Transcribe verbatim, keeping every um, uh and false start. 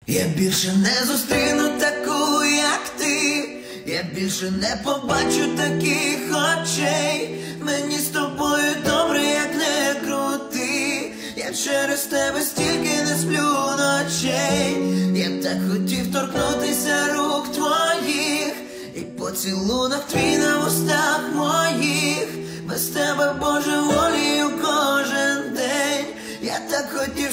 Я більше не зустріну таку, як ти. Я більше не побачу таких очей. Мені з тобою добре, як не крути. Я через тебе стільки не сплю ночей. Я так хотів торкнутися рук твоїх, і поцілунок твій на устах моїх. Без тебе, Боже, волію кожен день. Я так хотів,